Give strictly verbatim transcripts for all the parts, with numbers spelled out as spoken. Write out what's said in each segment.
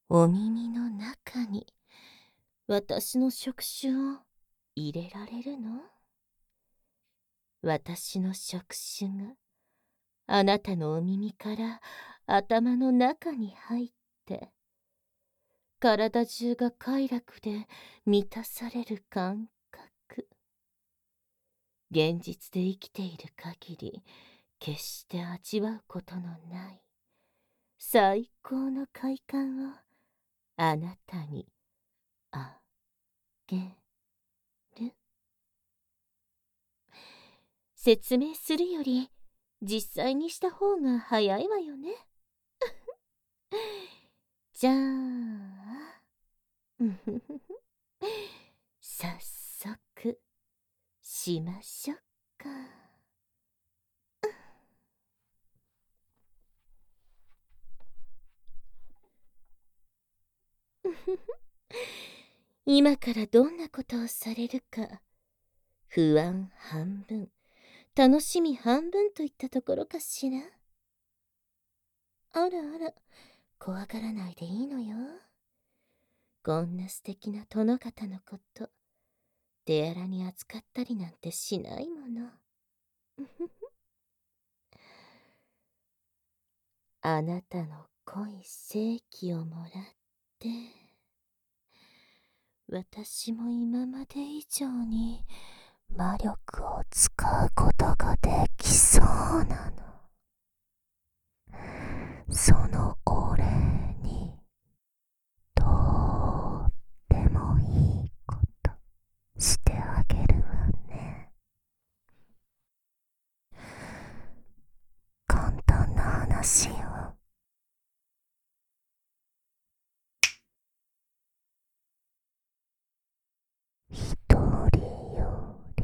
お耳の中に私の触手を入れられるの？私の触手があなたのお耳から頭の中に入って、体中が快楽で満たされる感覚。現実で生きている限り決して味わうことのない最高の快感をあなたにあげる。説明するより実際にした方が早いわよね。じゃあ早速しましょうか。今からどんなことをされるか、不安半分、楽しみ半分といったところかしら。あらあら、怖がらないでいいのよ。こんな素敵な殿方のこと、手荒に扱ったりなんてしないもの。あなたの濃い精気をもらって、私も今まで以上に魔力を使うことができそうなの。そのお礼にとってもいいことしてあげるわね。簡単な話よ。一人より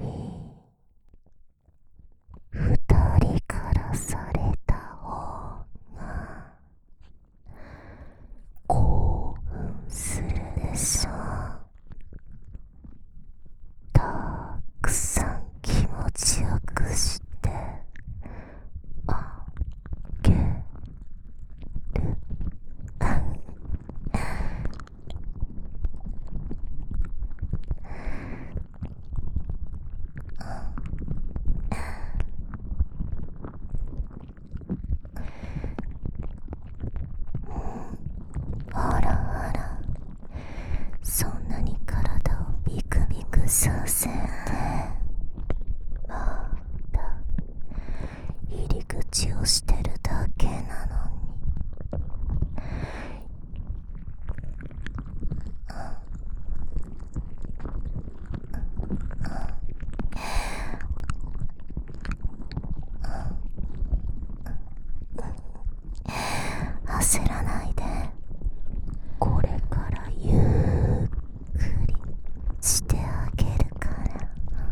二人からされた方が興奮するでしょう。たくさん気持ちよくしてあげる。あらあら、そんなに体をビクビクさせて、まだ入り口をしてるだけなのに。焦らないで、これからゆっくりしてあげるから。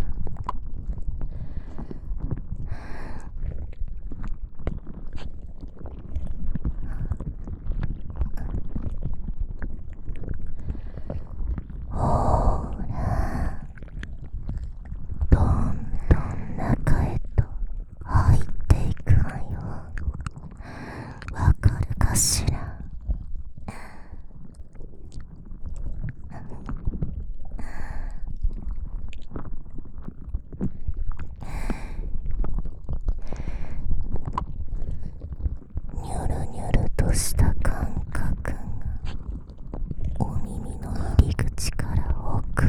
ほら、どんどん中へと入っていくわよ。わかるかしら。ニュルニュルとした感覚がお耳の入り口から奥ま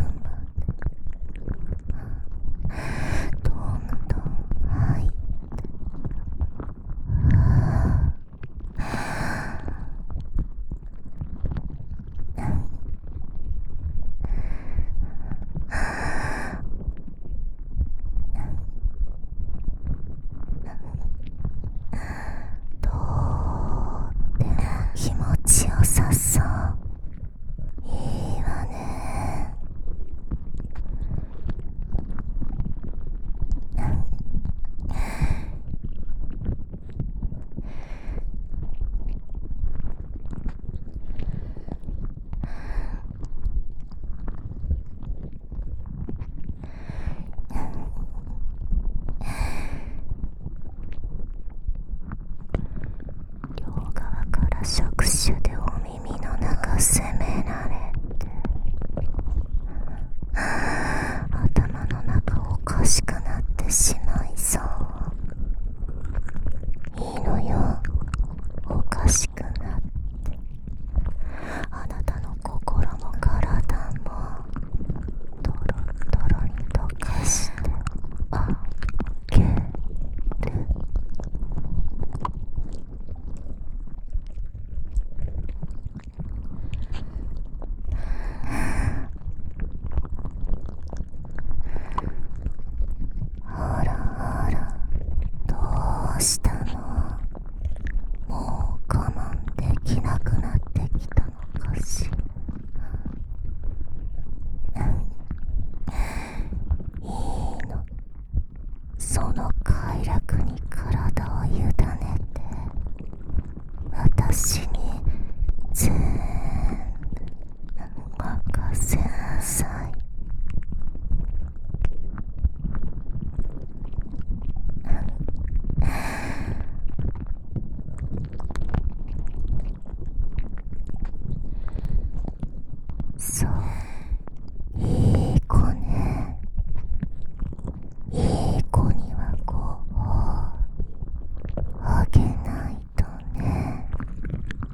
でどんどん入って、とっても気持ちよさそう。いいわね。両側から触手でお耳の中責められて頭の中おかしくなってしまいそう。いいのよ、おかしくなって。あなたの心も体もドロドロに溶かしてあげる。あらあら、どうしたの？もう我慢できなくなってきたのかしら。いいの、その快楽に体を委ねて私に全部任せなさい。そう、いい子ね。いい子にはご褒美あげないとね。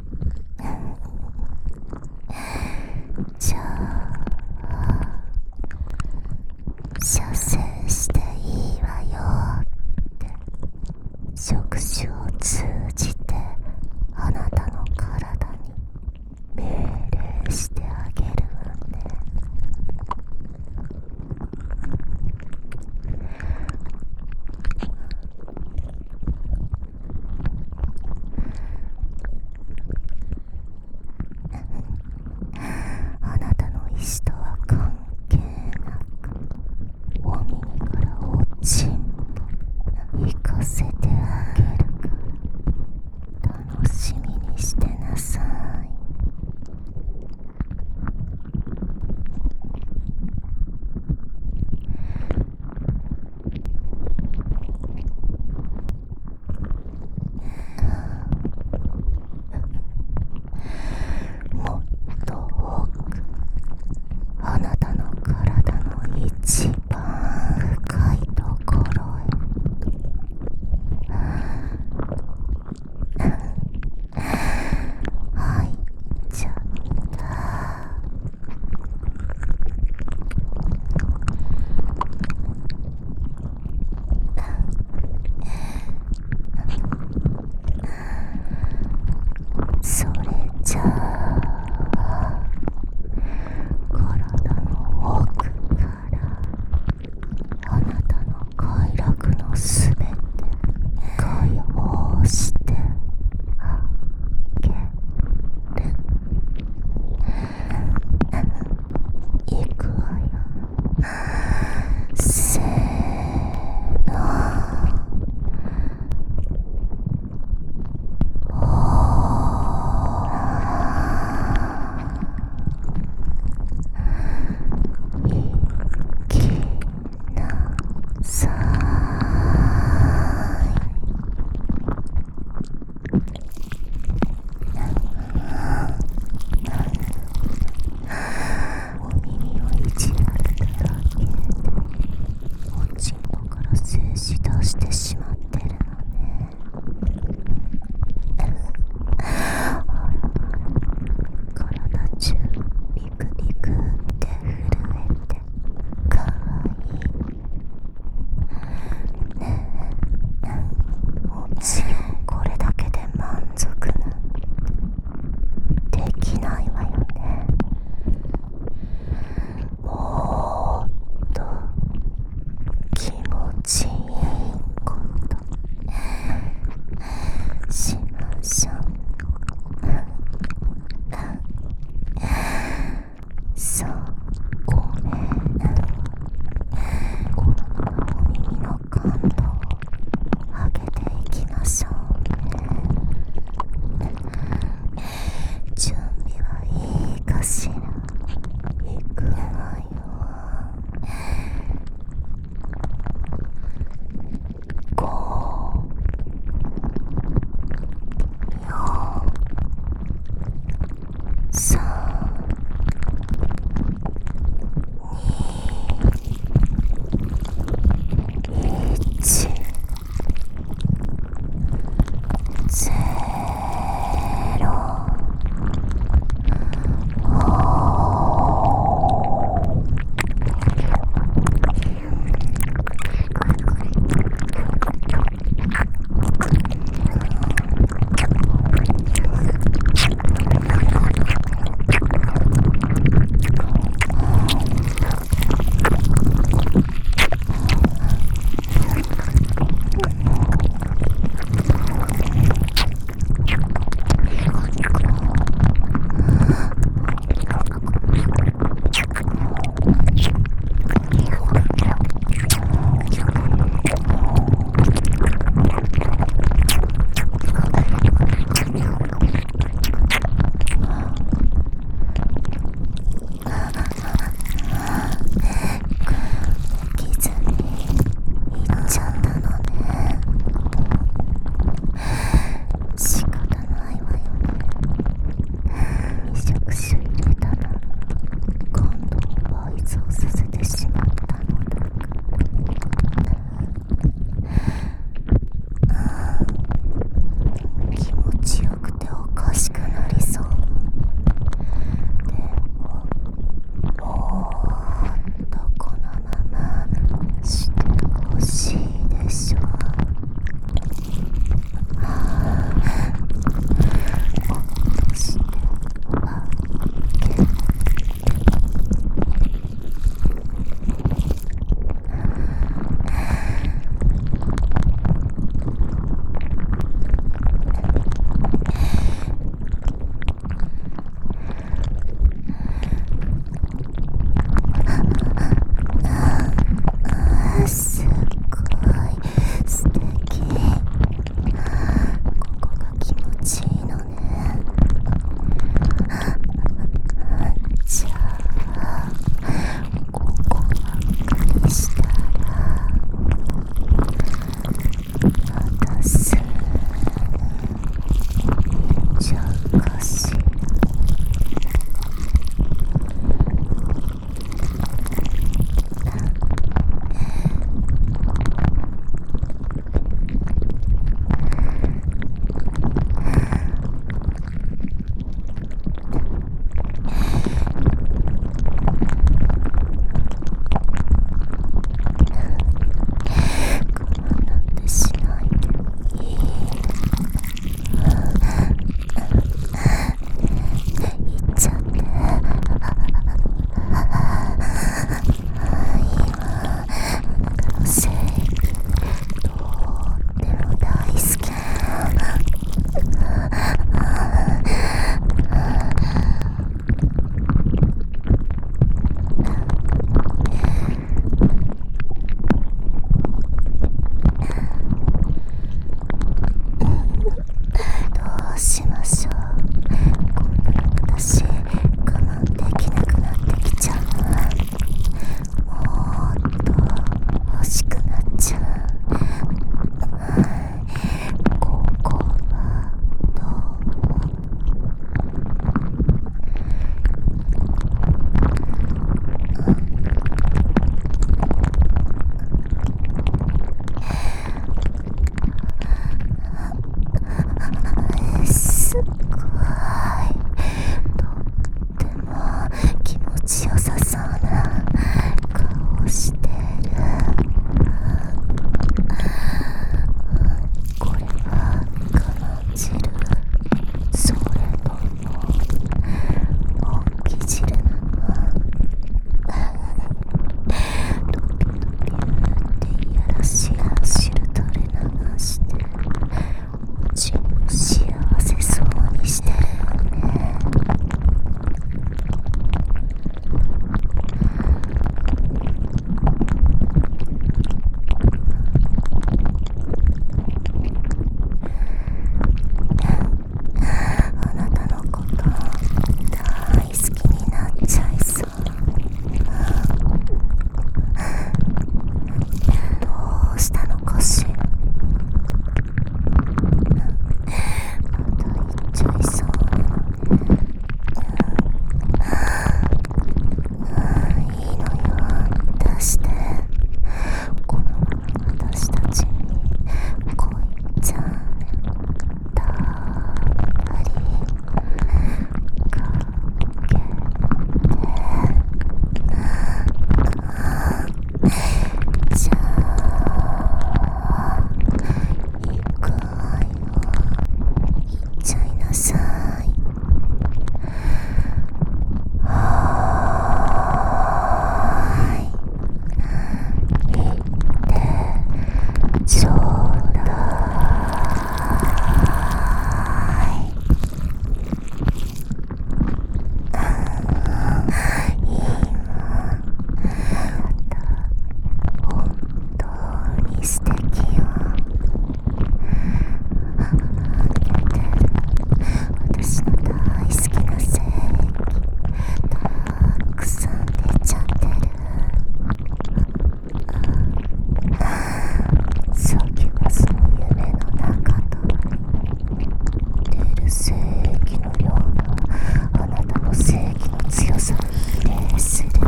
正義の量があなたの正義の強さを比例するから。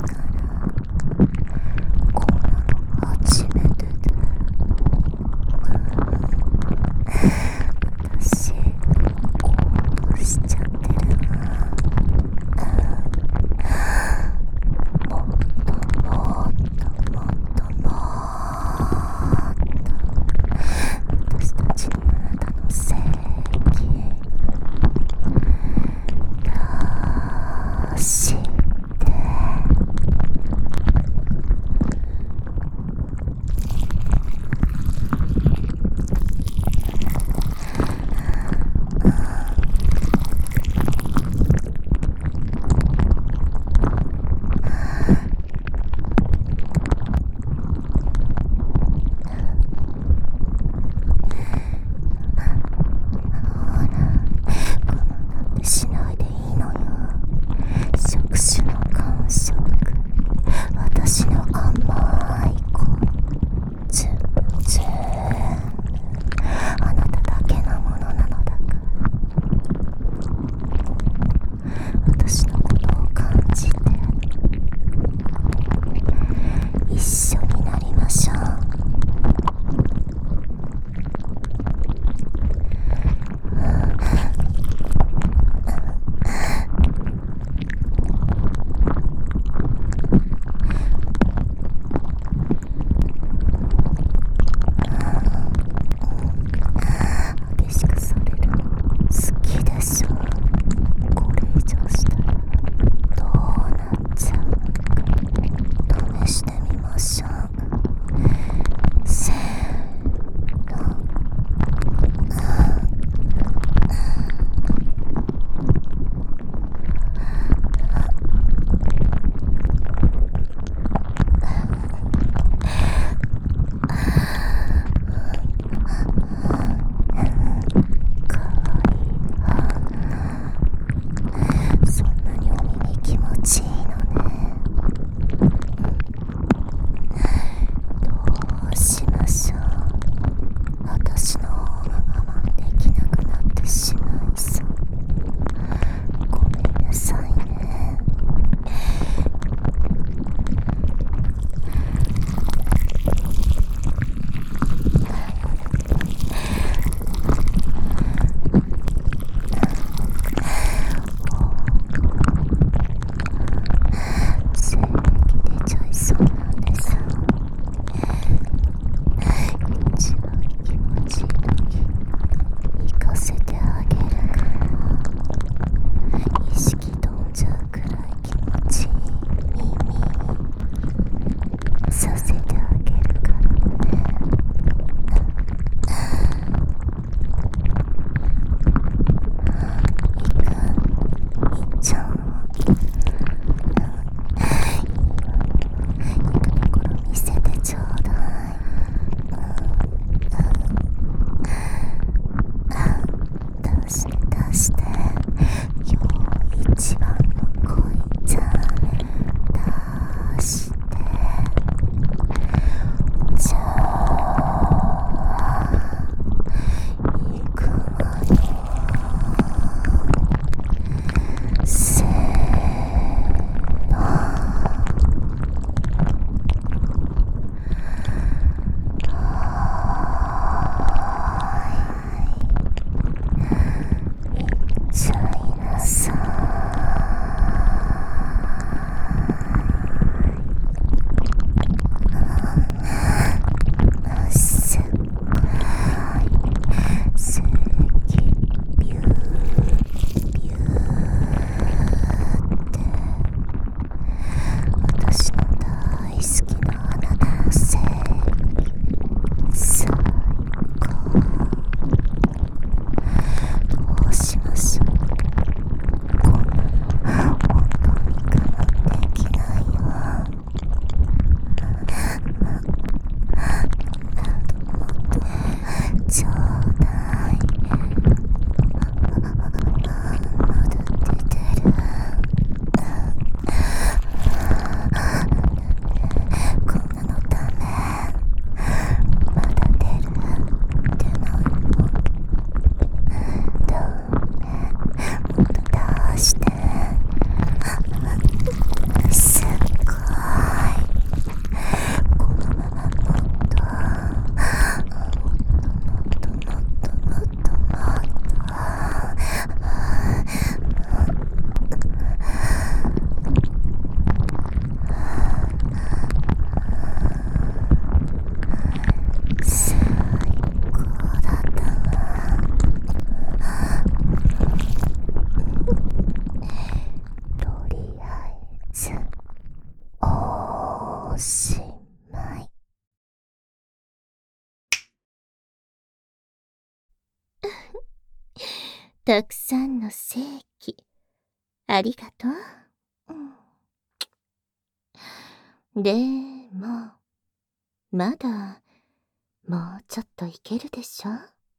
こんなの初めてで。私興奮しちゃってるな。もっともっともっともっと私たちにあなたの正義たくさんの正気、ありがとう。うん、でも、まだ、もうちょっといけるでしょ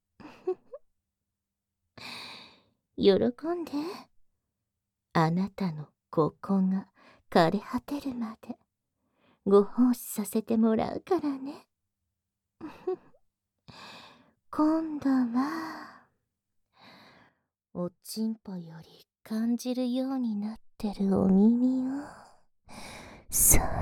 喜んで。あなたのここが枯れ果てるまで、ご奉仕させてもらうからね。今度は、おちんぽより感じるようになってるお耳を、そっ